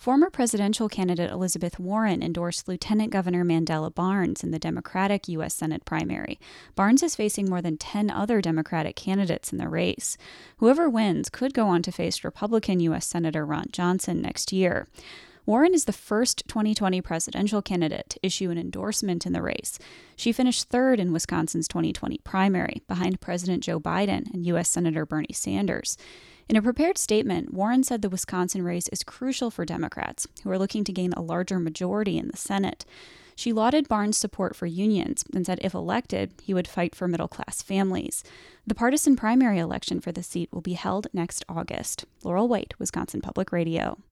Former presidential candidate Elizabeth Warren endorsed Lieutenant Governor Mandela Barnes in the Democratic U.S. Senate primary. Barnes is facing more than 10 other Democratic candidates in the race. Whoever wins could go on to face Republican U.S. Senator Ron Johnson next year. Warren is the first 2020 presidential candidate to issue an endorsement in the race. She finished third in Wisconsin's 2020 primary, behind President Joe Biden and U.S. Senator Bernie Sanders. In a prepared statement, Warren said the Wisconsin race is crucial for Democrats, who are looking to gain a larger majority in the Senate. She lauded Barnes' support for unions and said if elected, he would fight for middle-class families. The partisan primary election for the seat will be held next August. Laurel White, Wisconsin Public Radio.